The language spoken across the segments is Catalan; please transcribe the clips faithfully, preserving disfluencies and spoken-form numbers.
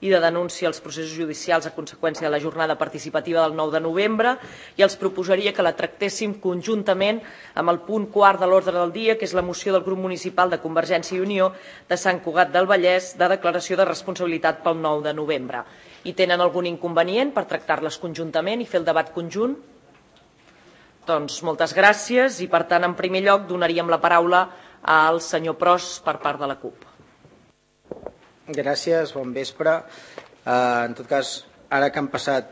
i de denúncia als processos judicials a conseqüència de la jornada participativa del nou de novembre, i els proposaria que la tractéssim conjuntament amb el punt quart de l'ordre del dia, que és la moció del grup municipal de Convergència i Unió de Sant Cugat del Vallès de declaració de responsabilitat pel nou de novembre. I tenen algun inconvenient per tractar-les conjuntament i fer el debat conjunt? Doncs moltes gràcies i, per tant, en primer lloc donaríem la paraula al senyor Pros per part de la CUP. Gràcies, bon vespre. En tot cas, ara que han passat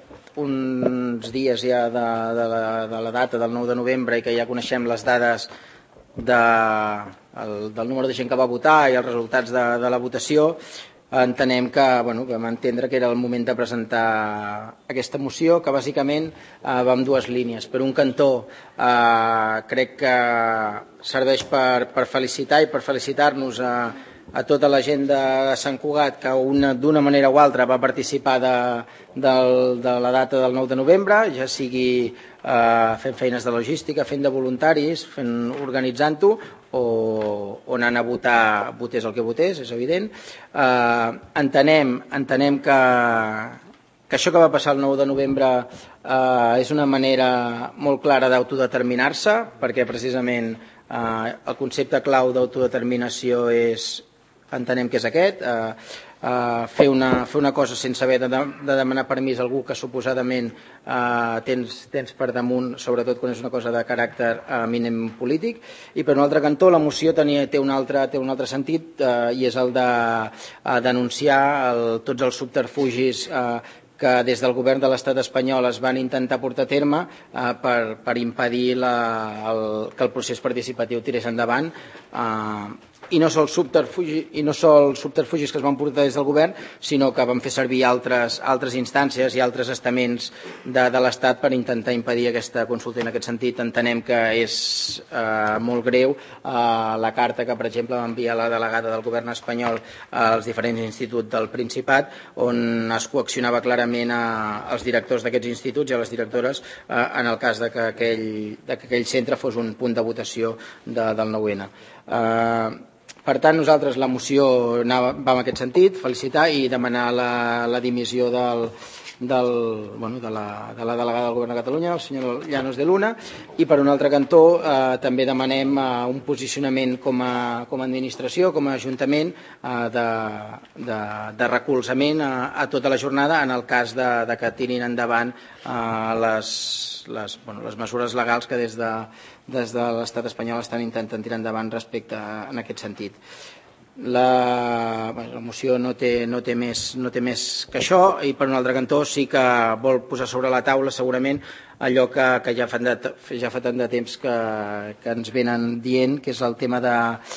uns dies ja de, de, la, de la data del nou de novembre i que ja coneixem les dades de, el, del número de gent que va votar i els resultats de, de la votació, entenem que, bueno, que vam entendre que era el moment de presentar aquesta moció, que bàsicament eh, va en dues línies. Per un cantó, eh, crec que serveix per, per felicitar i per felicitar-nos a, a tota la gent de Sant Cugat que d'una manera o altra va participar de, de, de la data del nou de novembre, ja sigui eh, fent feines de logística, fent de voluntaris, fent, organitzant-ho, o, o anant a votar, votés el que votés, és evident. Eh, entenem, entenem que, que això que va passar el nou de novembre eh, és una manera molt clara d'autodeterminar-se, perquè precisament eh, el concepte clau d'autodeterminació és, entenem que és aquest, eh, eh, fer, una, fer una cosa sense haver de, de demanar permís a algú que suposadament eh, tens, tens per damunt, sobretot quan és una cosa de caràcter eh, mínim polític. I per un altre cantó la moció tenia, té, un altre, té un altre sentit eh, i és el de eh, denunciar el, tots els subterfugis eh, que des del govern de l'estat espanyol es van intentar portar a terme eh, per, per impedir la, el, que el procés participatiu tirés endavant, eh, i no sols subterfugis, i no sols subterfugis que es van portar des del govern, sinó que van fer servir altres, altres instàncies i altres estaments de, de l'Estat per intentar impedir aquesta consulta. En aquest sentit entenem que és eh, molt greu eh, la carta que, per exemple, va enviar la delegada del govern espanyol als diferents instituts del Principat, on es coaccionava clarament a, als directors d'aquests instituts i a les directores eh, en el cas de que aquell, de que aquell centre fos un punt de votació de, del nou ene. Eh, Per tant, nosaltres la moció anava, va en aquest sentit, felicitar i demanar la, la dimissió del, del, bueno, de, la, de la delegada del Govern de Catalunya, el senyor Llanos de Luna, i per un altre cantó eh, també demanem eh, un posicionament com a, com a administració, com a ajuntament, eh, de, de, de recolzament a, a tota la jornada en el cas de, de que tirin endavant eh, les, les, bueno, les mesures legals que des de des de l'estat espanyol estan intentant tirar endavant respecte a, en aquest sentit. La, bueno, la moció no té, no, té més, no té més que això, i per un altre cantó sí que vol posar sobre la taula segurament allò que, que ja, fa de, ja fa tant de temps que, que ens venen dient, que és el tema de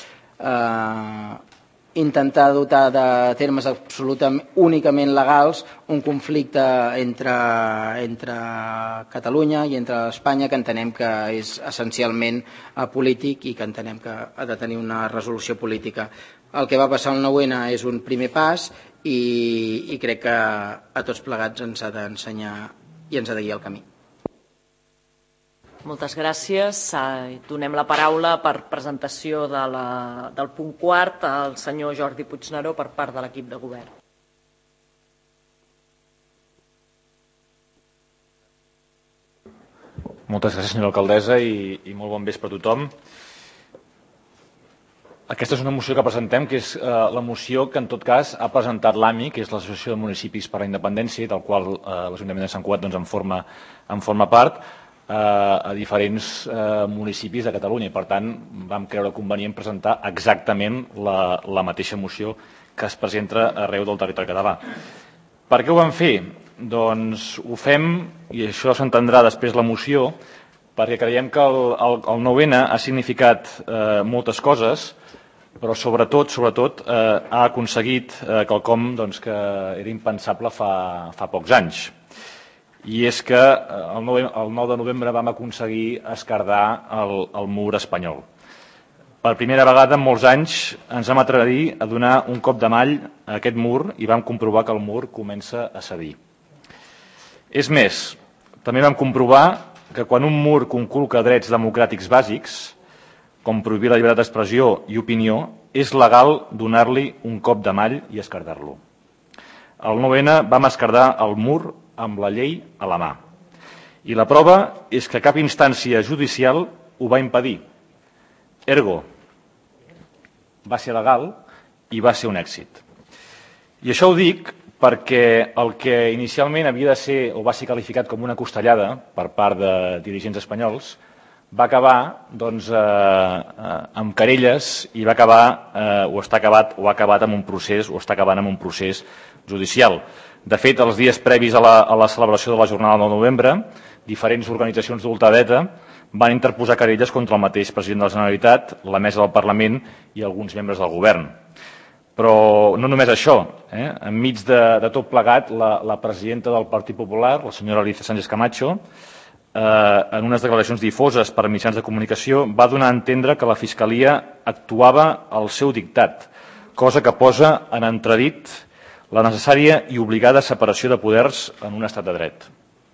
eh, intentar dotar de termes absolutament únicament legals un conflicte entre, entre Catalunya i entre Espanya, que entenem que és essencialment polític i que entenem que ha de tenir una resolució política. El que va passar al nou ene és un primer pas i, i crec que a tots plegats ens ha d'ensenyar i ens ha de guiar el camí. Moltes gràcies. Donem la paraula per presentació de la, del punt quart al senyor Jordi Puigneró per part de l'equip de govern. Moltes gràcies, senyora alcaldessa, i, i molt bon vespre a tothom. Aquesta és una moció que presentem, que és eh, la moció que en tot cas ha presentat l'A M I, que és l'Associació de Municipis per la Independència, del qual eh, l'Ajuntament de Sant Cugat doncs, en, forma, en forma part, a diferents eh, municipis de Catalunya, i per tant vam creure convenient presentar exactament la, la mateixa moció que es presenta arreu del territori català. Per què ho vam fer? Doncs ho fem, i això s'entendrà després la moció, perquè creiem que el, el, el nou ene ha significat eh, moltes coses, però sobretot, sobretot eh, ha aconseguit eh, quelcom doncs, que era impensable fa, fa pocs anys. I és que el nou de novembre vam aconseguir esquerdar el, el mur espanyol. Per primera vegada en molts anys ens vam atrevir a donar un cop de mall a aquest mur i vam comprovar que el mur comença a cedir. És més, també vam comprovar que quan un mur conculca drets democràtics bàsics, com prohibir la llibertat d'expressió i opinió, és legal donar-li un cop de mall i esquerdar-lo. el nou ene vam esquerdar el mur amb la llei a la mà. I la prova és que cap instància judicial ho va impedir. Ergo, va ser legal i va ser un èxit. I això ho dic perquè el que inicialment havia de ser o va ser qualificat com una costellada per part de dirigents espanyols va acabar doncs, eh, eh, amb querelles i va acabar, eh, o està acabat, o ha acabat amb un procés, o està acabant amb un procés judicial. De fet, els dies previs a la, a la celebració de la jornada del nou de novembre, diferents organitzacions d'ultradreta van interposar querelles contra el mateix president de la Generalitat, la mesa del Parlament i alguns membres del govern. Però no només això, eh? enmig de, de tot plegat, la, la presidenta del Partit Popular, la senyora Alicia Sánchez Camacho, eh, en unes declaracions difoses per mitjans de comunicació, va donar a entendre que la Fiscalia actuava al seu dictat, cosa que posa en entredit la necessària i obligada separació de poders en un estat de dret.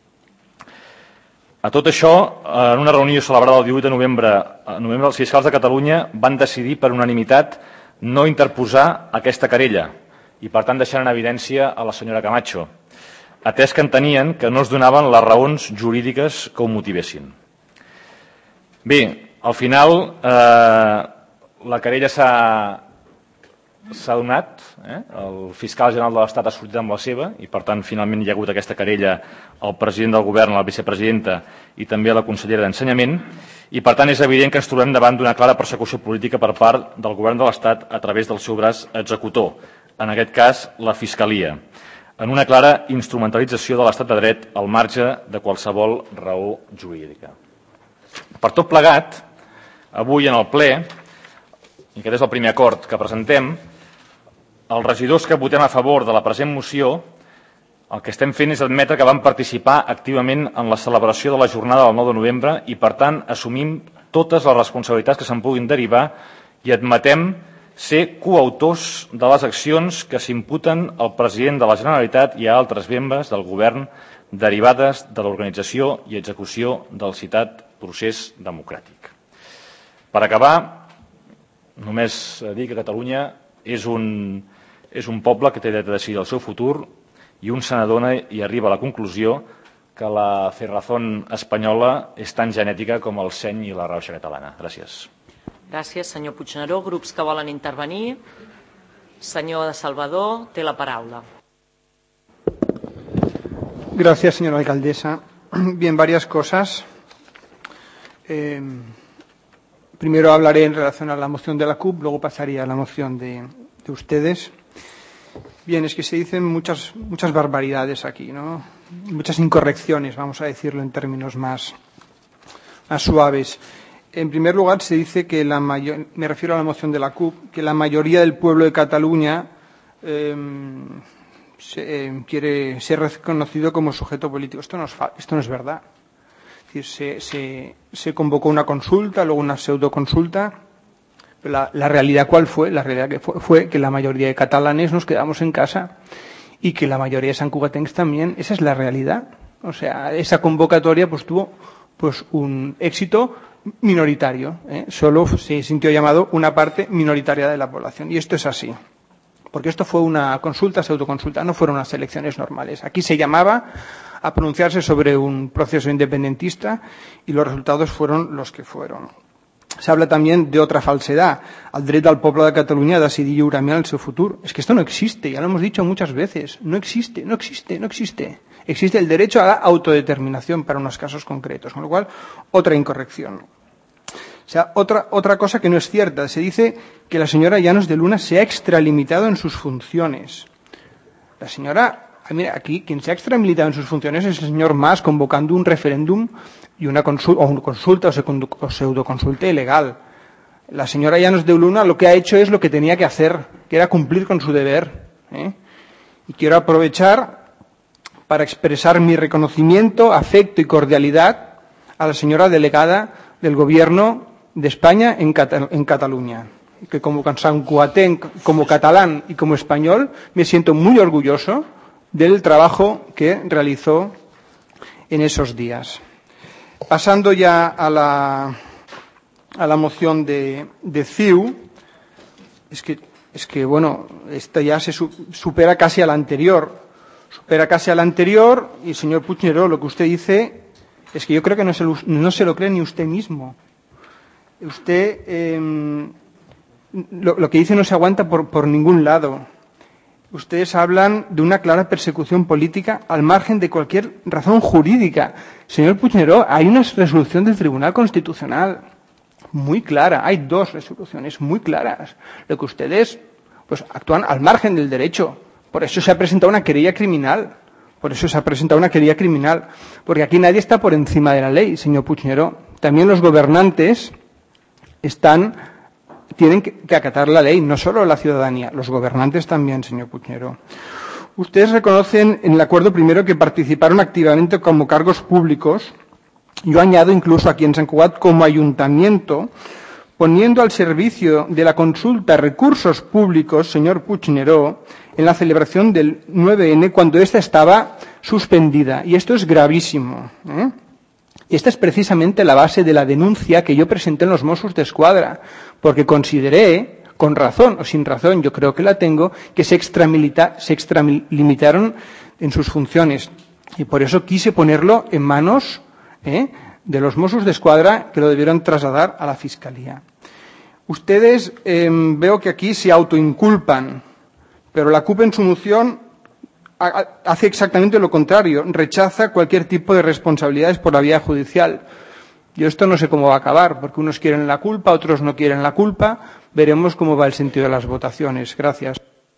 A tot això, en una reunió celebrada el divuit de novembre, novembre els fiscals de Catalunya van decidir per unanimitat no interposar aquesta querella i, per tant, deixar en evidència a la senyora Camacho, atès que entenien que no es donaven les raons jurídiques que ho motivessin. Bé, al final, eh, la querella s'ha s'ha donat, eh? el fiscal general de l'Estat ha sortit amb la seva i, per tant, finalment hi ha hagut aquesta querella al president del govern, a la vicepresidenta i també a la consellera d'Ensenyament i, per tant, és evident que ens trobem davant d'una clara persecució política per part del govern de l'Estat a través del seu braç executor, en aquest cas la Fiscalia, en una clara instrumentalització de l'Estat de dret al marge de qualsevol raó jurídica. Per tot plegat, avui en el ple, i aquest és el primer acord que presentem, els regidors que votem a favor de la present moció el que estem fent és admetre que vam participar activament en la celebració de la jornada del nou de novembre i, per tant, assumim totes les responsabilitats que se'n puguin derivar i admetem ser coautors de les accions que s'imputen al president de la Generalitat i a altres membres del govern derivades de l'organització i execució del citat procés democràtic. Per acabar, només dir que Catalunya és un, és un poble que té dret a decidir el seu futur i un se n'adona i arriba a la conclusió que la cerrazón espanyola és tan genètica com el seny i la rauxa catalana. Gràcies. Gràcies, senyor Puigneró. Grups que volen intervenir. Senyor de Salvador, té la paraula. Gracias, señora alcaldesa. Bien, varias cosas. Eh, primero hablaré en relación a la moción de la C U P, luego pasaría a la moción de, de ustedes. Bien, es que se dicen muchas, muchas barbaridades aquí, ¿no? Muchas incorrecciones, vamos a decirlo en términos más, más suaves. En primer lugar, se dice que la mayor, me refiero a la moción de la C U P, que la mayoría del pueblo de Cataluña eh, se, eh, quiere ser reconocido como sujeto político. Esto no es, esto no es verdad. Es decir, se, se, se convocó una consulta, luego una pseudoconsulta. Pero la, la realidad, ¿cuál fue? La realidad que fue, fue que la mayoría de catalanes nos quedamos en casa y que la mayoría de sancugatencs también. Esa es la realidad. O sea, esa convocatoria pues tuvo pues un éxito minoritario, ¿eh? Solo se sintió llamado una parte minoritaria de la población. Y esto es así. Porque esto fue una consulta, pseudoconsulta, no fueron unas elecciones normales. Aquí se llamaba a pronunciarse sobre un proceso independentista y los resultados fueron los que fueron. Se habla también de otra falsedad, el dret del poble de Catalunya a decidir lliurement el seu futur. Es que esto no existe, ya lo hemos dicho muchas veces. No existe, no existe, no existe. Existe el derecho a la autodeterminación para unos casos concretos, con lo cual, otra incorrección. O sea, otra, otra cosa que no es cierta. Se dice que la señora Llanos de Luna se ha extralimitado en sus funciones. La señora, mira, aquí quien se ha extralimitado en sus funciones es el señor Mas convocando un referéndum y una consulta, o una consulta o pseudoconsulta ilegal. La señora Llanos de Luna lo que ha hecho es lo que tenía que hacer, que era cumplir con su deber. ¿eh? Y quiero aprovechar para expresar mi reconocimiento, afecto y cordialidad a la señora delegada del Gobierno de España en, Cata- en Cataluña. Que como sancuatenc, como catalán y como español me siento muy orgulloso del trabajo que realizó en esos días. Pasando ya a la, a la moción de, de C I U, es que es que, bueno, esta ya se supera casi a la anterior. Supera casi a la anterior y, señor Puigneró, lo que usted dice es que yo creo que no se lo, no se lo cree ni usted mismo. Usted, eh, lo, lo que dice no se aguanta por, por ningún lado. Ustedes hablan de una clara persecución política al margen de cualquier razón jurídica. Señor Puigneró, hay una resolución del Tribunal Constitucional muy clara. Hay dos resoluciones muy claras. Lo que ustedes pues, actúan al margen del derecho. Por eso se ha presentado una querella criminal. Por eso se ha presentado una querella criminal. Porque aquí nadie está por encima de la ley, señor Puigneró. También los gobernantes están... tienen que acatar la ley, no solo la ciudadanía, los gobernantes también, señor Puigneró. Ustedes reconocen en el acuerdo primero que participaron activamente como cargos públicos. Yo añado incluso aquí en Sant Cugat como ayuntamiento, poniendo al servicio de la consulta recursos públicos, señor Puigneró, en la celebración del nueve ene cuando ésta estaba suspendida. Y esto es gravísimo, ¿eh? Esta es precisamente la base de la denuncia que yo presenté en los Mossos d'Esquadra, porque consideré, con razón o sin razón, yo creo que la tengo, que se, extramilita, se extralimitaron en sus funciones. Y por eso quise ponerlo en manos ¿eh? de los Mossos d'Esquadra, que lo debieron trasladar a la Fiscalía. Ustedes eh, veo que aquí se autoinculpan, pero la C U P en su moción hace exactamente lo contrario, rechaza cualquier tipo de responsabilidades por la vía judicial. Yo esto no sé cómo va a acabar, porque unos quieren la culpa, otros no quieren la culpa. Veremos cómo va el sentido de las votaciones. Gracias.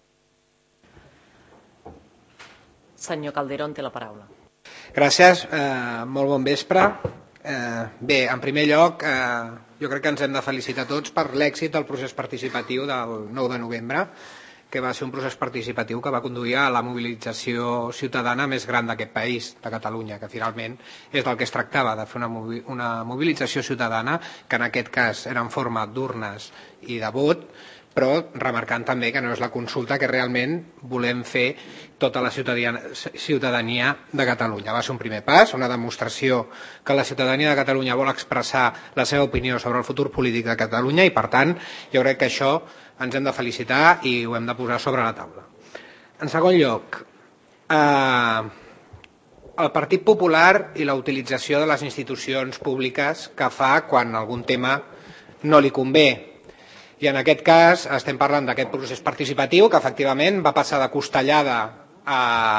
Senyor Calderón té la paraula. Gràcies. Eh, molt bon vespre. Eh, bé, en primer lloc, eh, jo crec que ens hem de felicitar tots per l'èxit del procés participatiu del nou de novembre, que va ser un procés participatiu que va conduir a la mobilització ciutadana més gran d'aquest país, de Catalunya, que finalment és del que es tractava, de fer una, una mobilització ciutadana, que en aquest cas era en forma d'urnes i de vot, però remarcant també que no és la consulta que realment volem fer tota la ciutadania de Catalunya. Va ser un primer pas, una demostració que la ciutadania de Catalunya vol expressar la seva opinió sobre el futur polític de Catalunya i, per tant, jo crec que això ens hem de felicitar i ho hem de posar sobre la taula. En segon lloc, eh, el Partit Popular i la utilització de les institucions públiques que fa quan algun tema no li convé. I en aquest cas estem parlant d'aquest procés participatiu que efectivament va passar de costellada a,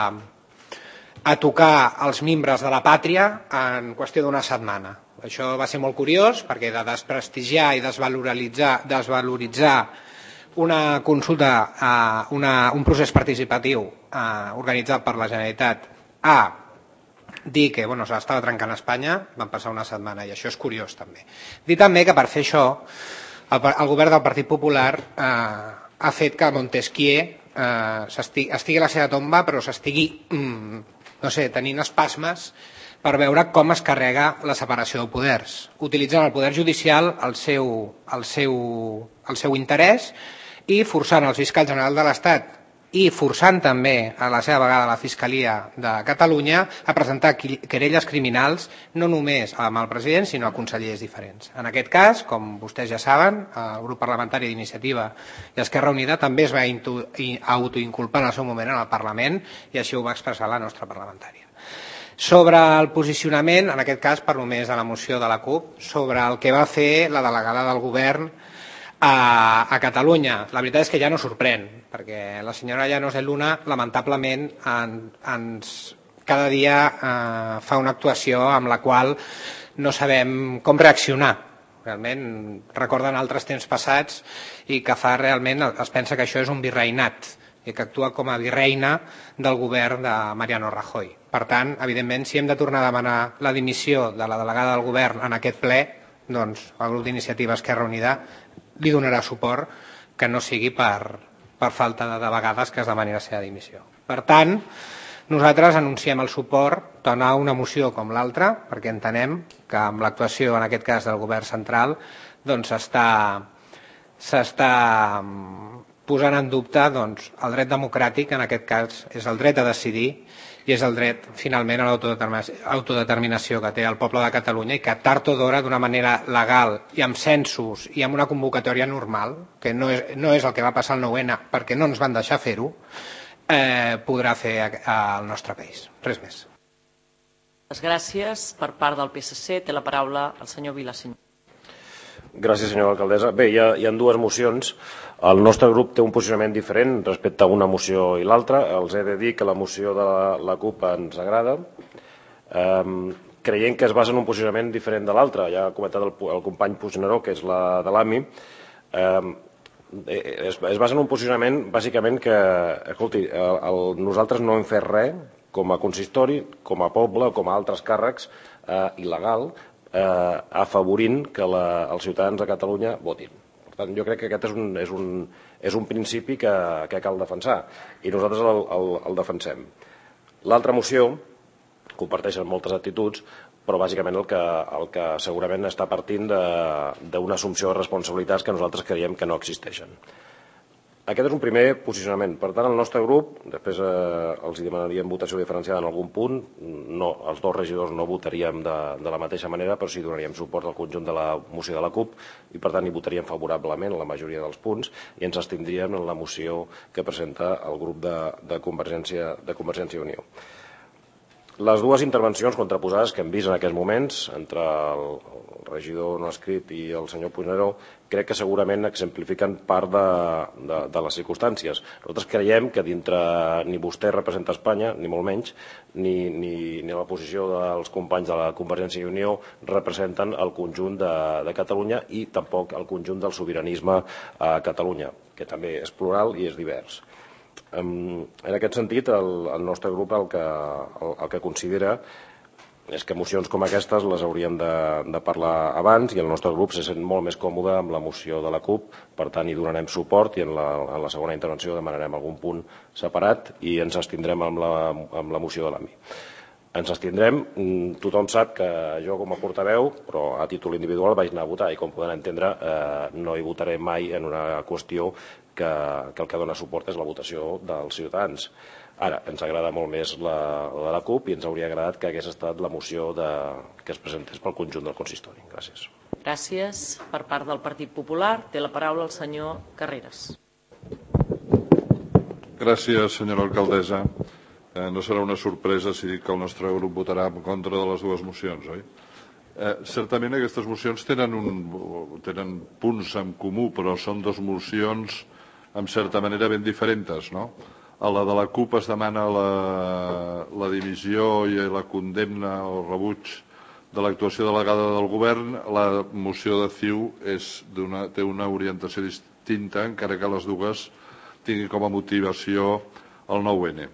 a tocar els membres de la pàtria en qüestió d'una setmana. Això va ser molt curiós perquè de desprestigiar i desvaloritzar, desvaloritzar una consulta, uh, una, un procés participatiu uh, organitzat per la Generalitat a dir que bueno, s'estava trencant a Espanya, van passar una setmana i això és curiós també. Dir també que per fer això el, el govern del Partit Popular uh, ha fet que Montesquieu uh, estigui, estigui a la seva tomba però s'estigui mm, no sé, tenint espasmes per veure com es carrega la separació de poders, utilitzant el poder judicial al seu, al seu, al seu interès i forçant el fiscal general de l'Estat i forçant també a la seva vegada la Fiscalia de Catalunya a presentar querelles criminals no només amb el president sinó a consellers diferents. En aquest cas, com vostès ja saben, el grup parlamentari d'Iniciativa i Esquerra Unida també es va autoinculpar en el seu moment en el Parlament i així ho va expressar la nostra parlamentària. Sobre el posicionament, en aquest cas per només de la moció de la C U P, sobre el que va fer la delegada del govern a, a Catalunya. La veritat és que ja no sorprèn, perquè la senyora Llanos de Luna lamentablement en, ens cada dia eh, fa una actuació amb la qual no sabem com reaccionar. Realment recorden altres temps passats i que fa realment, es pensa que això és un virreinat i que actua com a virreina del govern de Mariano Rajoy. Per tant, evidentment, si hem de tornar a demanar la dimissió de la delegada del govern en aquest ple, doncs el grup d'Iniciativa Esquerra Unida li donarà suport, que no sigui per, per falta de, de vegades que es demani la seva dimissió. Per tant, nosaltres anunciem el suport tant a una moció com l'altra, perquè entenem que amb l'actuació, en aquest cas del govern central, doncs s'està s'està posant en dubte doncs, el dret democràtic, en aquest cas és el dret a decidir i és el dret finalment a l'autodeterminació que té el poble de Catalunya i que tard o d'hora d'una manera legal i amb censos i amb una convocatòria normal, que no és, no és el que va passar al nou ene perquè no ens van deixar fer-ho, eh, podrà fer al nostre país. Res més. Gràcies. Per part del P S C té la paraula el senyor Vilasenyor. Gràcies, senyora alcaldessa. Bé, hi ha, hi ha dues mocions. El nostre grup té un posicionament diferent respecte a una moció i l'altra. Els he de dir que la moció de la, la CUP ens agrada. Um, creient que es basa en un posicionament diferent de l'altre. Ja ha comentat el, el company Puigneró, que és la de l'A M I. Um, es, es basa en un posicionament, bàsicament, que escolti, el, el, nosaltres no hem fet res com a consistori, com a poble, com a altres càrrecs, eh, il·legal, eh, afavorint que la, els ciutadans de Catalunya votin. Per tant, jo crec que aquest és un, és un, és un principi que, que cal defensar i nosaltres el, el, el defensem. L'altra moció comparteixen moltes actituds, però bàsicament el que, el que segurament està partint d'una assumpció de responsabilitats que nosaltres creiem que no existeixen. Aquest és un primer posicionament. Per tant, el nostre grup, després eh, els demanaríem votació diferenciada en algun punt, no, els dos regidors no votaríem de, de la mateixa manera, però sí donaríem suport al conjunt de la moció de la CUP i, per tant, hi votaríem favorablement en la majoria dels punts i ens abstindríem en la moció que presenta el grup de, de, Convergència, de Convergència i Unió. Les dues intervencions contraposades que hem vist en aquests moments entre el, el regidor no escrit i el senyor Puigneró crec que segurament exemplifiquen part de, de, de les circumstàncies. Nosaltres creiem que dintre ni vostè representa Espanya, ni molt menys, ni, ni, ni la posició dels companys de la Convergència i Unió representen el conjunt de, de Catalunya i tampoc el conjunt del sobiranisme a Catalunya, que també és plural i és divers. En aquest sentit, el, el nostre grup el que, el, el que considera és que mocions com aquestes les hauríem de, de parlar abans i el nostre grup se sent molt més còmode amb la moció de la CUP, per tant hi donarem suport i en la, en la segona intervenció demanarem algun punt separat i ens abstindrem amb la, amb la moció de l'A M I. Ens abstindrem, tothom sap que jo com a portaveu, però a títol individual vaig anar a votar i com poden entendre eh, no hi votaré mai en una qüestió que, que el que dona suport és la votació dels ciutadans. Ara, ens agrada molt més la, la de la CUP i ens hauria agradat que hagués estat la moció de, que es presentés pel conjunt del consistori. Gràcies. Gràcies. Per part del Partit Popular té la paraula el senyor Carreras. Gràcies, senyora alcaldessa. Eh, no serà una sorpresa si dic que el nostre grup votarà en contra de les dues mocions, oi? Eh, certament aquestes mocions tenen, un, tenen punts en comú, però són dues mocions en certa manera ben diferents, no? A la de la CUP es demana la, la dimissió i la condemna o rebuig de l'actuació delegada del govern. La moció de C I U és una, té una orientació distinta, encara que les dues tinguin com a motivació el nou ene.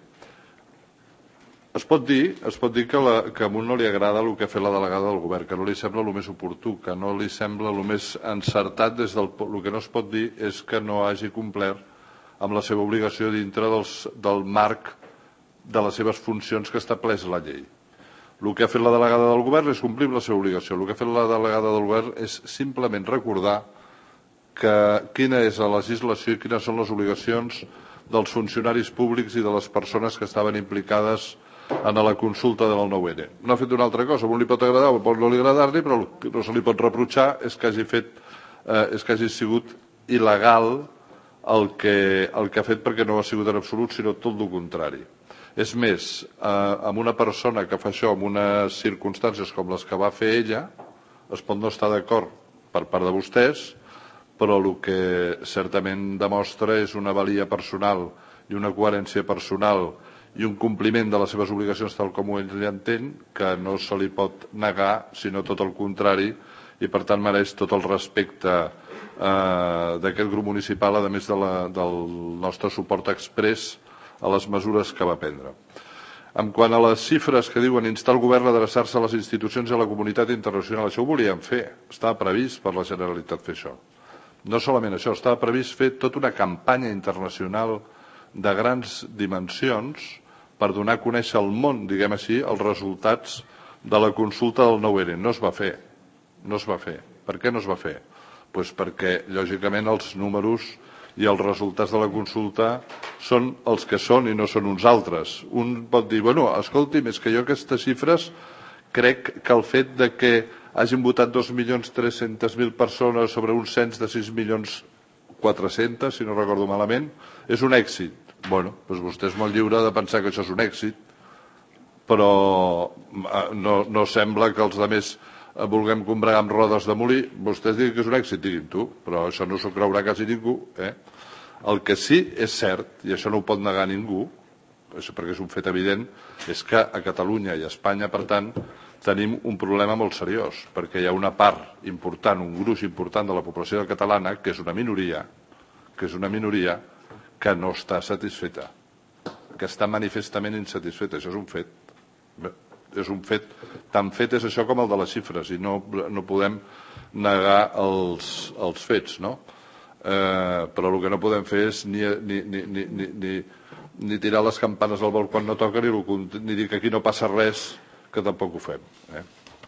Es pot dir, es pot dir que, la, que a un no li agrada el que ha fet la delegada del govern, que no li sembla el més oportú, que no li sembla el més encertat des del... El que no es pot dir és que no hagi complert amb la seva obligació dintre dels, del marc de les seves funcions que estableix la llei. El que ha fet la delegada del govern és complir la seva obligació. El que ha fet la delegada del govern és simplement recordar que quina és la legislació i quines són les obligacions dels funcionaris públics i de les persones que estaven implicades en la consulta del nou ene. No ha fet una altra cosa, a un li pot agradar o pot no li agradar-li, però el que se li pot reprotxar és que hagi fet, eh, és que hagi sigut il·legal el que, el que ha fet, perquè no ha sigut en absolut, sinó tot el contrari. És més, eh, amb una persona que fa això en unes circumstàncies com les que va fer ella, es pot no estar d'acord per part de vostès, però el que certament demostra és una valia personal i una coherència personal i un compliment de les seves obligacions tal com ell entén, que no se li pot negar, sinó tot el contrari, i per tant mereix tot el respecte eh, d'aquest grup municipal, a més de la, del nostre suport exprés a les mesures que va prendre. En quant a les xifres que diuen instar el govern a adreçar-se a les institucions i a la comunitat internacional, això ho volíem fer, estava previst per la Generalitat fer això. No solament això, estava previst fer tota una campanya internacional de grans dimensions per donar a conèixer al món, diguem així, els resultats de la consulta del nou ene. No es va fer. No es va fer. Per què no es va fer? Pues perquè, lògicament, els números i els resultats de la consulta són els que són i no són uns altres. Un pot dir, bueno, escolti'm, és que jo aquestes xifres crec que el fet de que hagin votat dos milions tres-centes mil persones sobre un cens de sis milions quatre-cents, si no recordo malament, és un èxit. Bueno, doncs vostè és molt lliure de pensar que això és un èxit, però no, no sembla que els altres vulguem combregar amb rodes de molí. Vostès diguin que és un èxit, diguin tu, però això no s'ho creurà quasi ningú. Eh? El que sí és cert, i això no ho pot negar ningú, perquè és un fet evident, és que a Catalunya i a Espanya, per tant, tenim un problema molt seriós, perquè hi ha una part important, un gruix important de la població catalana, que és una minoria, que és una minoria que no està satisfeta, que està manifestament insatisfeta. Això és un fet. Bé, és un fet. Tan fet és això com el de les xifres, i no, no podem negar els, els fets, no? Eh, però el que no podem fer és ni, ni, ni, ni, ni, ni, ni tirar les campanes al vol quan no toca, ni, ni dir que aquí no passa res, que tampoc ho fem. Eh?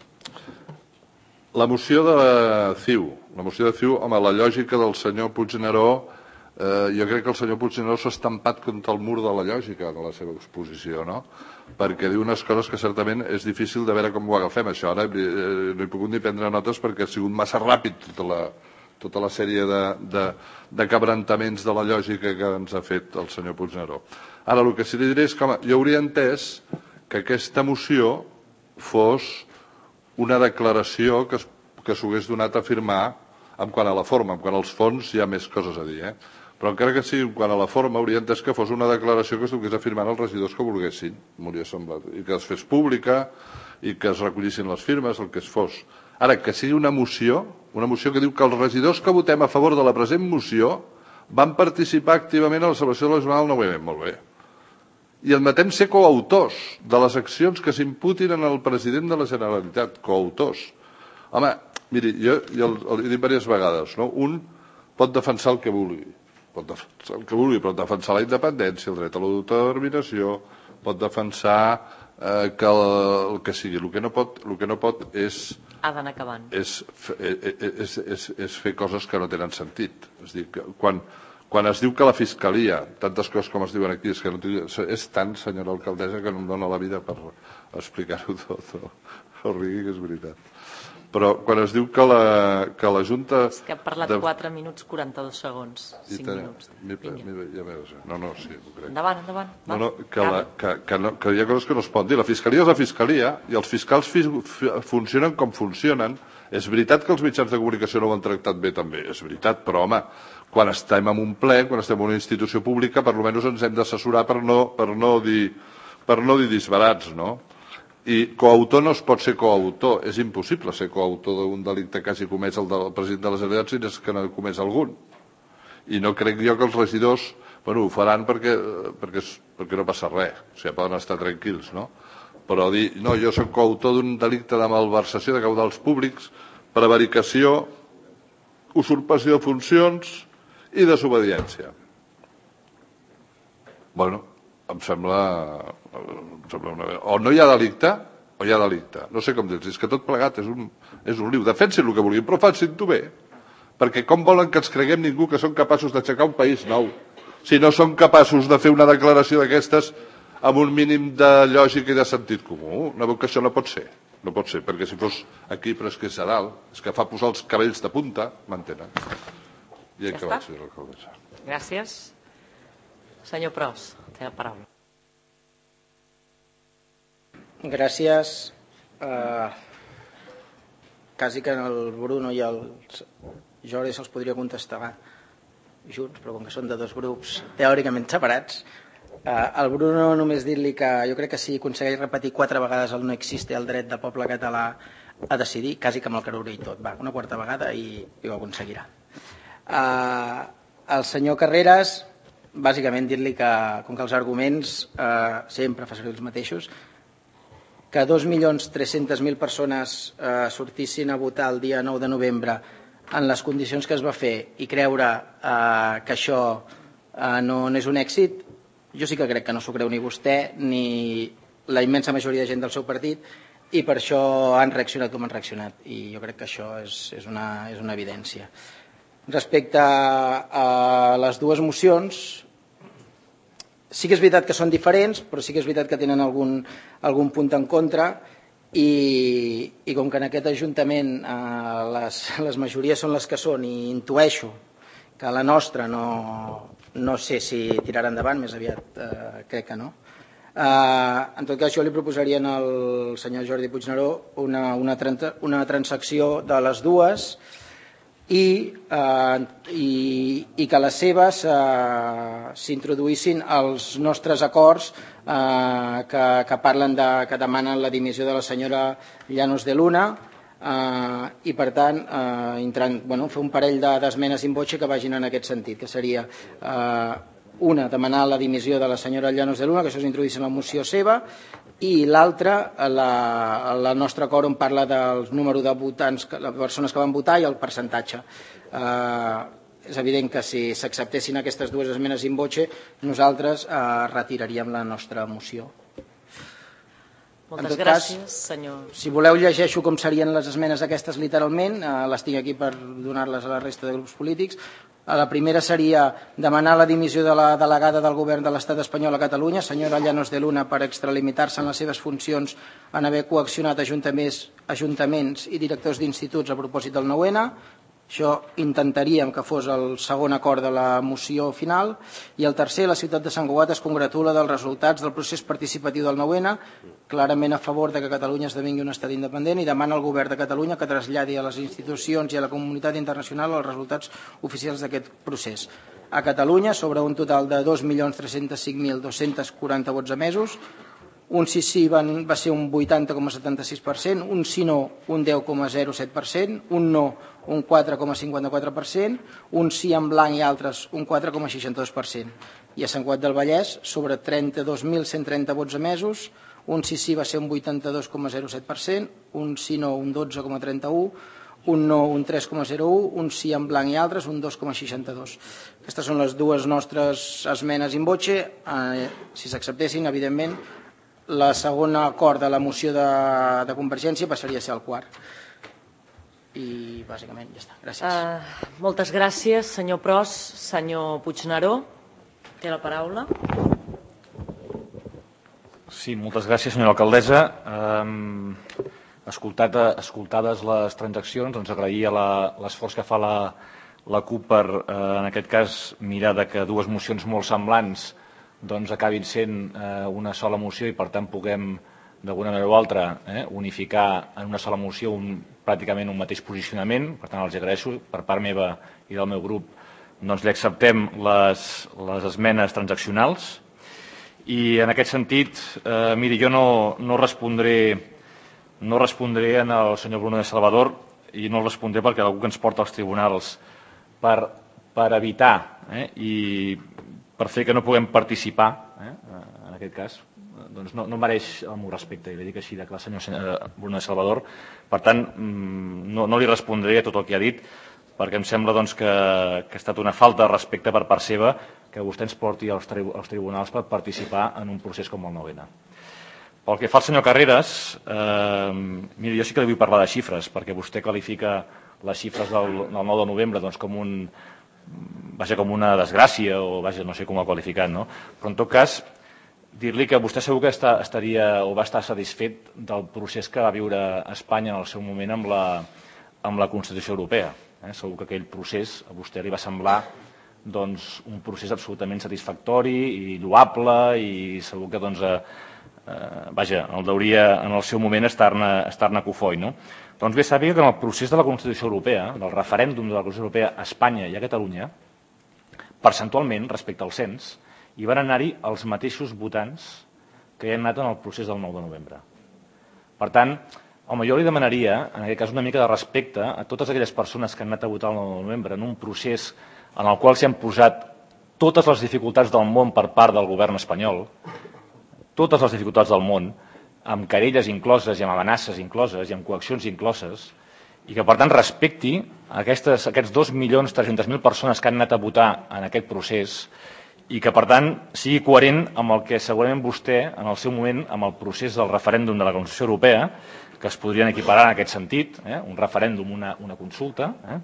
La moció de C I U, la moció de C I U, home, la lògica del senyor Puigneró, eh, jo crec que el senyor Puigneró s'ha estampat contra el mur de la lògica de la seva exposició, no? Perquè diu unes coses que certament és difícil de veure com ho agafem, això. Ara eh, no he pogut ni prendre notes perquè ha sigut massa ràpid tota la, tota la sèrie de, de, de cabrantaments de la lògica que ens ha fet el senyor Puigneró. Ara, el que sí li diré és que, home, jo hauria entès que aquesta moció fos una declaració que, que s'hagués donat a firmar en quant a la forma, en quant als fons hi ha més coses a dir, eh? Però encara que sigui en quant a la forma, hauria entès que fos una declaració que es dugués a firmar els regidors que volguessin, m'hauria semblat, i que es fes pública i que es recollissin les firmes, el que es fos. Ara, que sigui una moció, una moció que diu que els regidors que votem a favor de la present moció van participar activament a la celebració de la jornada del nou eme, molt bé. I admetem ser coautors de les accions que s'imputin al president de la Generalitat, coautors. Home, miri, jo, jo he dit diverses vegades, no? Un pot defensar el que vulgui, pot defensar el que vulgui, pot defensar la independència, el dret a l'autodeterminació, pot defensar eh, que el, el que sigui. El que no pot, el que no pot és, ha d'anar acabant. És, és, és, és, és fer coses que no tenen sentit. És dir, que quan... Quan es diu que la Fiscalia, tantes coses com es diuen aquí, és, que no, és tant, senyora alcaldessa, que no em dóna la vida per explicar-ho tot. No rigui, que és veritat. Però quan es diu que la, que la Junta... És que ha parlat de... quatre minuts quaranta-dos segons, cinc ten... minuts. Mi, mi, ja veus, no, no, sí, ho crec. Endavant, endavant. No, no, que, la, que, que, no, que hi ha coses que no es poden dir. La Fiscalia és la Fiscalia i els fiscals fi, fi, funcionen com funcionen. És veritat que els mitjans de comunicació no ho han tractat bé també, és veritat, però home, quan estem en un ple, quan estem en una institució pública, per almenys ens hem d'assessorar per, no, per, no dir, per no dir disbarats, no? I coautor no es pot ser coautor, és impossible ser coautor d'un delicte que hagi comès el, del president de la Generalitat si no és que no ha comès algun. I no crec jo que els regidors, bueno, ho faran perquè, perquè, perquè no passa res, o sigui, poden estar tranquils, no? Però dir, no, jo soc coautor d'un delicte de malversació de caudals públics, prevaricació, usurpació de funcions i desobediència. Bueno, em sembla, em sembla una... O no hi ha delicte, o hi ha delicte. No sé com dir-los, és que tot plegat és un, és un liu. Defensin el que vulguin, però facin-ho bé. Perquè com volen que ens creguem ningú que són capaços d'aixecar un país nou? Si no són capaços de fer una declaració d'aquestes amb un mínim de lògica i de sentit comú. No veu que això no pot ser. No pot ser, perquè si fos aquí, però és que és a dalt, és que fa posar els cabells de punta, m'entenen. I he ja acabat, senyora alcaldessa. Gràcies. Senyor Pros, té la paraula. Gràcies. Uh, quasi que el Bruno i el Jordi se'ls podria contestar junts, però com que són de dos grups teòricament separats, Uh, al Bruno només dir-li que jo crec que si aconsegueix repetir quatre vegades el no existe el dret del poble català a decidir, quasi que amb el carrer i tot, va, una quarta vegada i, i ho aconseguirà. Uh, al senyor Carreras, bàsicament dir-li que, com que els arguments uh, sempre fa servir els mateixos, que dos milions tres-centes mil persones uh, sortissin a votar el dia nou de novembre en les condicions que es va fer i creure uh, que això uh, no, no és un èxit, jo sí que crec que no s'ho creu ni vostè ni la immensa majoria de gent del seu partit i per això han reaccionat com han reaccionat i jo crec que això és, és, una, és una evidència. Respecte a les dues mocions, sí que és veritat que són diferents, però sí que és veritat que tenen algun, algun punt en contra i, i com que en aquest Ajuntament eh, les, les majories són les que són i intueixo que la nostra no, no sé si tirarà endavant, més aviat eh, crec que no. Eh, en tot cas, jo li proposaria al senyor Jordi Puigneró una, una, una transacció de les dues i, eh, i, i que les seves eh, s'introduïssin als nostres acords eh, que, que parlen de, que demanen la dimissió de la senyora Llanos de Luna eh, i per tant eh, entrant, bueno, fer un parell d'esmenes in voce que vagin en aquest sentit, que seria eh, una, demanar la dimissió de la senyora Llanos de Luna, que això s'introduís en la moció seva, i l'altra, la, la nostra acord on parla del número de votants, de persones que van votar i el percentatge. Eh, és evident que si s'acceptessin aquestes dues esmenes in voce, nosaltres eh, retiraríem la nostra moció. Moltes gràcies, senyor. Si voleu, llegeixo com serien les esmenes aquestes literalment, eh, les tinc aquí per donar-les a la resta de grups polítics. La primera seria demanar la dimissió de la delegada del govern de l'Estat espanyol a Catalunya, senyora Llanos de Luna, per extralimitar-se en les seves funcions en haver coaccionat ajuntaments, ajuntaments i directors d'instituts a propòsit del nou ene. Això intentaríem que fos el segon acord de la moció final. I el tercer, la ciutat de Sant Cugat es congratula dels resultats del procés participatiu del nou ene, clarament a favor de que Catalunya esdevingui un estat independent i demana al govern de Catalunya que traslladi a les institucions i a la comunitat internacional els resultats oficials d'aquest procés. A Catalunya, sobre un total de dos milions tres-cents cinc mil dos-cents quaranta vots emesos, un sí sí van, va ser un vuitanta coma setanta-sis per cent, un sí no un deu coma zero set per cent, un no un quatre coma cinquanta-quatre per cent, un sí en blanc i altres un quatre coma seixanta-dos per cent. I a Sant Cugat del Vallès, sobre trenta-dos mil cent trenta vots emesos, un sí sí va ser un vuitanta-dos coma zero set per cent, un sí no un dotze coma trenta-u, un no un tres coma zero u, un sí en blanc i altres un dos coma seixanta-dos. Aquestes són les dues nostres esmenes in voce. Eh, si s'acceptessin, evidentment, la segona acord de la moció de, de Convergència passaria a ser el quart. I bàsicament ja està. Gràcies. Uh, moltes gràcies, senyor Pros. Senyor Puigneró, té la paraula. Sí, moltes gràcies, senyora alcaldessa. Um, escoltat, escoltades les transaccions, ens agraïa l'esforç que fa la, la CUP per, eh, en aquest cas, mirar de que dues mocions molt semblants doncs acabin sent eh, una sola moció i per tant puguem d'alguna manera o altra eh, unificar en una sola moció un, pràcticament un mateix posicionament. Per tant, els agraeixo per part meva i del meu grup, doncs li acceptem les, les esmenes transaccionals i en aquest sentit, eh, miri, jo no, no respondré no respondré en el senyor Bruno de Salvador i no el respondré perquè algú que ens porta als tribunals per, per evitar eh, i per fer que no puguem participar, eh, en aquest cas, doncs no, no mereix el meu respecte, i li dic així de clar, senyor Bruno de Salvador. Per tant, no, no li respondré a tot el que ha dit, perquè em sembla doncs, que, que ha estat una falta de respecte per part seva que vostè ens porti als, tri als tribunals per participar en un procés com el nou ene. Pel que fa al senyor Carreras, eh, miri, jo sí que li vull parlar de xifres, perquè vostè qualifica les xifres del, del nou de novembre doncs, com un vaja, com una desgràcia, o vaja, no sé com ho ha qualificat, no? Però en tot cas, dir-li que vostè segur que està, estaria o va estar satisfet del procés que va viure Espanya en el seu moment amb la, amb la Constitució Europea. Eh? Segur que aquell procés a vostè li va semblar doncs, un procés absolutament satisfactori i lloable i segur que doncs, eh, eh, vaja, el deuria en el seu moment estar-ne estar-ne cofoi, no? Doncs bé, sàpiga que en el procés de la Constitució Europea, del referèndum de la Constitució Europea a Espanya i a Catalunya, percentualment, respecte al cens, hi van anar-hi els mateixos votants que hi han anat en el procés del nou de novembre. Per tant, home, jo li demanaria, en aquest cas, una mica de respecte a totes aquelles persones que han anat a votar el nou de novembre en un procés en el qual s'hi han posat totes les dificultats del món per part del govern espanyol, totes les dificultats del món, amb querelles incloses i amb amenaces incloses i amb coaccions incloses, i que per tant respecti aquestes, aquests dos milions tres-cents mil persones que han anat a votar en aquest procés i que per tant sigui coherent amb el que segurament vostè en el seu moment amb el procés del referèndum de la Constitució Europea, que es podrien equiparar en aquest sentit, eh? un referèndum, una, una consulta, eh?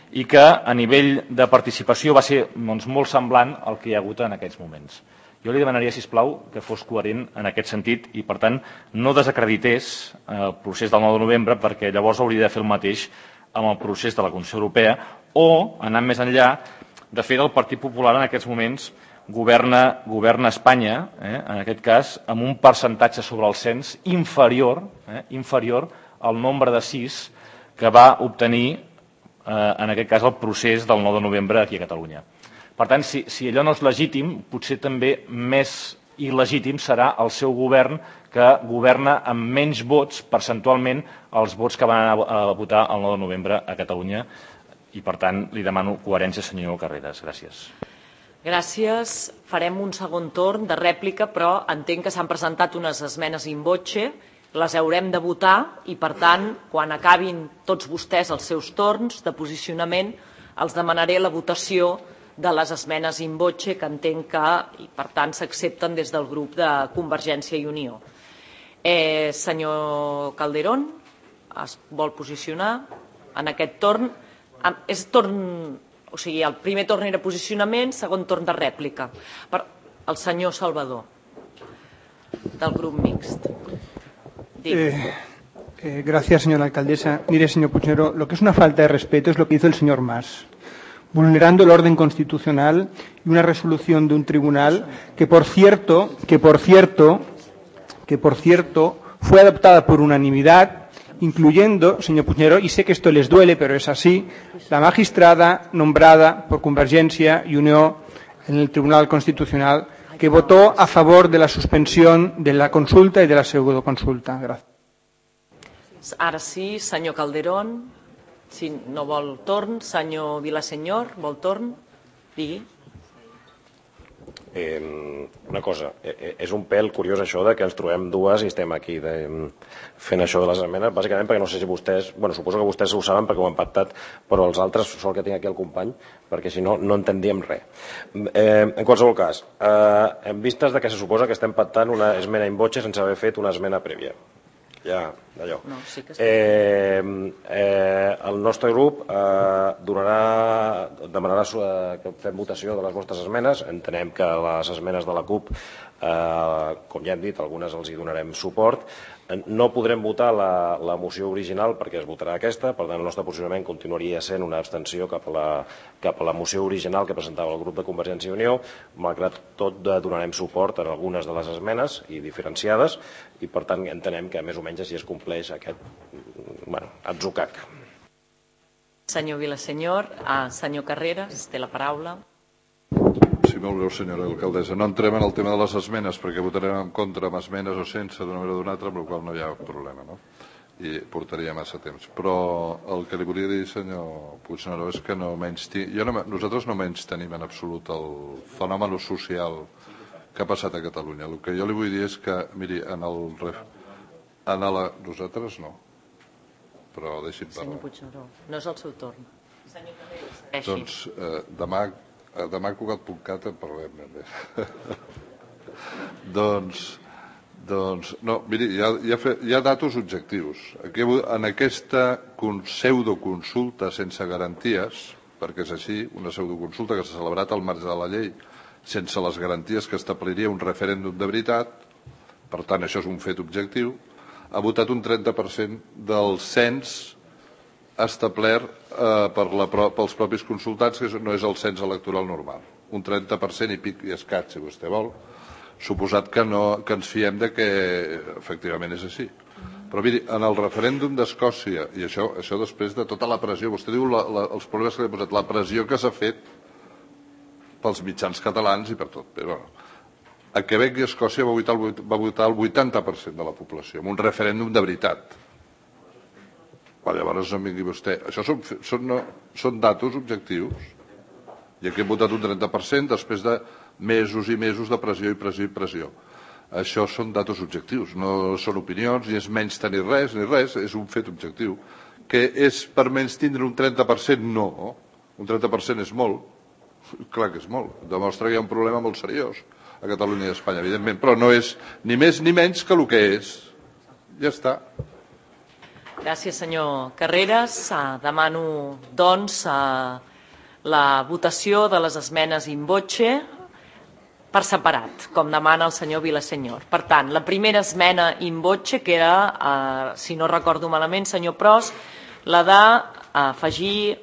i que a nivell de participació va ser doncs, molt semblant al que hi ha hagut en aquests moments. Jo li demanaria, sisplau, que fos coherent en aquest sentit i, per tant, no desacredités el procés del nou de novembre, perquè llavors hauria de fer el mateix amb el procés de la Comissió Europea o, anant més enllà, de fet, el Partit Popular en aquests moments governa, governa Espanya, eh, en aquest cas, amb un percentatge sobre el cens inferior, eh, inferior al nombre de sis que va obtenir, eh, en aquest cas, el procés del nou de novembre aquí a Catalunya. Per tant, si, si allò no és legítim, potser també més il·legítim serà el seu govern que governa amb menys vots, percentualment, els vots que van anar a votar el nou de novembre a Catalunya. I, per tant, li demano coherència, senyor Carreras. Gràcies. Gràcies. Farem un segon torn de rèplica, però entenc que s'han presentat unes esmenes in voce, les haurem de votar i, per tant, quan acabin tots vostès els seus torns de posicionament, els demanaré la votació de les esmenes in voce que entenc que, i per tant, s'accepten des del grup de Convergència i Unió. Eh, senyor Calderón, es vol posicionar en aquest torn? És torn, o sigui, el primer torn era posicionament, segon torn de rèplica. Per el senyor Salvador, del grup mixt. Eh, eh, gracias, señora alcaldesa. Mire, señor Puigneró, lo que es una falta de respeto es lo que hizo el señor Mas, vulnerando el orden constitucional y una resolución de un tribunal que, por cierto, que por cierto, que por cierto, fue adoptada por unanimidad, incluyendo, señor Puigneró, y sé que esto les duele, pero es así, la magistrada nombrada por Convergencia y Unió en el Tribunal Constitucional, que votó a favor de la suspensión de la consulta y de la pseudoconsulta. Gracias. Ara sí, senyor Calderón. Si no vol torn, senyor Vilasenyor, vol torn? Digui. Eh, una cosa, eh, és un pèl curiós això de que ens trobem dues i estem aquí de, fent això de les esmenes, bàsicament perquè no sé si vostès, bueno, suposo que vostès ho saben perquè ho han pactat, però els altres, sort que tinc aquí el company, perquè si no, no entendíem res. Eh, en qualsevol cas, eh, en vistes de que se suposa que estem pactant una esmena in voce sense haver fet una esmena prèvia. Ja, d'allò. No, sí que eh, eh, el nostre grup eh, donarà, demanarà eh, que fem votació de les vostres esmenes. Entenem que les esmenes de la CUP, eh, com ja hem dit, algunes els hi donarem suport. No podrem votar la, la moció original perquè es votarà aquesta, per tant el nostre posicionament continuaria sent una abstenció cap a, la, cap a la moció original que presentava el grup de Convergència i Unió. Malgrat tot donarem suport a algunes de les esmenes i diferenciades i per tant entenem que més o menys així es compleix aquest bueno, atzucac. Senyor Vilasenyor, ah, senyor Carreras, té la paraula. Sí, molt breu, senyora alcaldessa. No entrem en el tema de les esmenes perquè votarem en contra amb esmenes o sense d'una manera o d'una altra, amb la qual no hi ha problema, no? I portaria massa temps. Però el que li volia dir, senyor Puigneró, és que no menys jo no, nosaltres no menys tenim en absolut el fenomen social que ha passat a Catalunya. El que jo li vull dir és que, miri, en el... En la, nosaltres no, però deixi'm parlar. Senyor Puigneró, no és el seu torn. Senyor Carreras, segueixi. Doncs eh, demà demà cugat punt cat en parlem també. doncs, doncs, no, miri, hi ha, hi ha, hi ha datos objectius. Aquí, en aquesta pseudoconsulta sense garanties, perquè és així, una pseudoconsulta que s'ha celebrat al marge de la llei, sense les garanties que establiria un referèndum de veritat, per tant, això és un fet objectiu, ha votat un trenta per cent del cens establert eh, per la, pels propis consultats, que no és el cens electoral normal. Un trenta per cent i pic i escat, si vostè vol, suposat que, no, que ens fiem de que efectivament és així. Però miri, en el referèndum d'Escòcia, i això, això després de tota la pressió, vostè diu la, la, els problemes que li ha posat, la pressió que s'ha fet pels mitjans catalans i per tot, però a Quebec i Escòcia va votar, el, va votar el vuitanta per cent de la població, amb un referèndum de veritat. Llavors no vingui vostè. Això són, són, no, són datos objectius. I aquí hem votat un trenta per cent després de mesos i mesos de pressió i pressió i pressió. Això són datos objectius, no són opinions, ni és menys tenir res, ni res, és un fet objectiu. Que és per menys tindre un trenta per cent? No. Un trenta per cent és molt. Clar que és molt. Demostra que hi ha un problema molt seriós a Catalunya i a Espanya, evidentment, però no és ni més ni menys que el que és. Ja està. Gràcies, senyor Carreras. Demano, doncs, la votació de les esmenes in voce per separat, com demana el senyor Vilasenyor. Per tant, la primera esmena in voce, que era, si no recordo malament, senyor Pros, la d'afegir,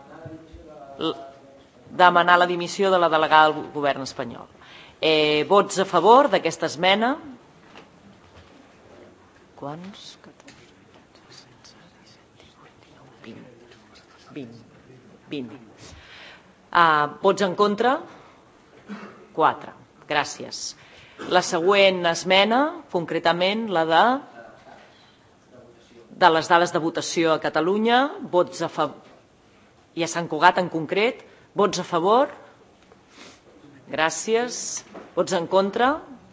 demanar la dimissió de la delegada del govern espanyol. Eh, vots a favor d'aquesta esmena? Quants? vint. vint. Uh, vots en contra? quatre. Gràcies. La següent esmena, concretament la de, de les dades de votació a Catalunya, vots a favor, i a Sant Cugat en concret, vots a favor? Gràcies. Vots en contra?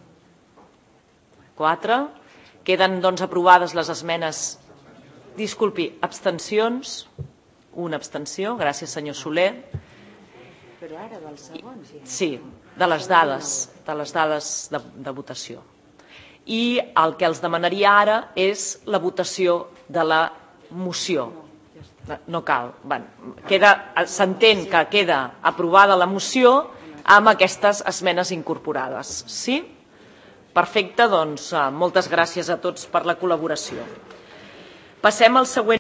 quatre. Queden, doncs, aprovades les esmenes. Disculpi, abstencions? Una abstenció. Gràcies, senyor Soler. Però ara del segon, sí. Sí, de les dades, de les dades de, de votació. I el que els demanaria ara és la votació de la moció. No cal. S'entén que queda aprovada la moció amb aquestes esmenes incorporades. Sí? Perfecte, doncs moltes gràcies a tots per la col·laboració. Passem al següent.